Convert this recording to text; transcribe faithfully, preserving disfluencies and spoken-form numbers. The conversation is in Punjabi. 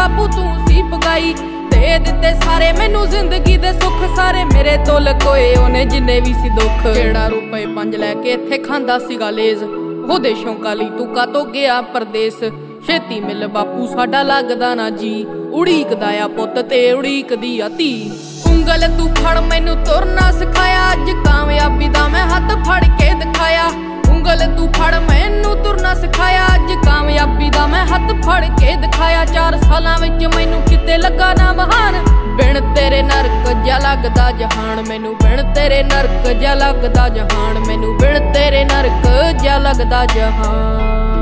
ਬਾਪੂ ਤੂੰ ਸੀ ਪਗਾਈ ਦੇ ਦਿੱਤੇ ਸਾਰੇ ਮੈਨੂੰ ਜ਼ਿੰਦਗੀ ਦੇ ਸੁੱਖ ਸਾਰੇ ਮੇਰੇ ਤੋਂ ਲਕੋਏ ਉਹਨੇ ਜਿੰਨੇ ਵੀ ਸੀ ਦੁੱਖ ਜਿਹੜਾ ਰੁਪਏ ਪੰਜ ਲੈ ਕੇ ਇੱਥੇ ਖਾਂਦਾ ਸੀਗਾ ਲੇਜ਼ ਉਹਦੇ ਸ਼ੌਂਕਾਂ ਲਈ ਤੂੰ ਕਾਤੋਂ ਗਿਆ ਪਰਦੇਸ ਛੇਤੀ ਮਿਲ ਬਾਪੂ ਸਾਡਾ ਲੱਗਦਾ ਨਾ ਜੀ ਉਡੀਕਦਾ ਆ ਪੁੱਤ ਤੇ ਉਡੀਕਦੀ ਆ ਧੀ ਉਂਗਲ ਤੂੰ ਫੜ ਮੈਨੂੰ ਤੁਰਨਾ ਸਿਖਾਇਆ ਅੱਜ ਕਾਮਯਾਬੀ ਦਾ ਮੈਂ ਹੱਥ ਫੜ ਕੇ ਦਿਖਾਇਆ ਉਂਗਲ ਤੂੰ ਫੜ ਮੈਨੂੰ ਤੁਰਨਾ ਸਿਖਾਇਆ ਅੱਜ ਕਾਮਯਾਬੀ ਦਾ ਮੈਂ ਹੱਥ ਫੜ ਕੇ ਦਿਖਾਇਆ ਚਾਰ ਸਾਲਾਂ ਵਿੱਚ ਮੈਨੂੰ ਕਿਤੇ ਲੱਗਾ ਨਾ ਮਹਾਨ ਬਿਨ ਤੇਰੇ ਨਰਕ ਜਿਹਾ ਲੱਗਦਾ ਜਹਾਨ ਮੈਨੂੰ ਬਿਨ ਤੇਰੇ ਨਰਕ ਜਿਹਾ ਲੱਗਦਾ ਜਹਾਨ ਮੈਨੂੰ ਬਿਨ ਤੇਰੇ ਨਰਕ ਜਿਹਾ ਲੱਗਦਾ ਜਹਾਨ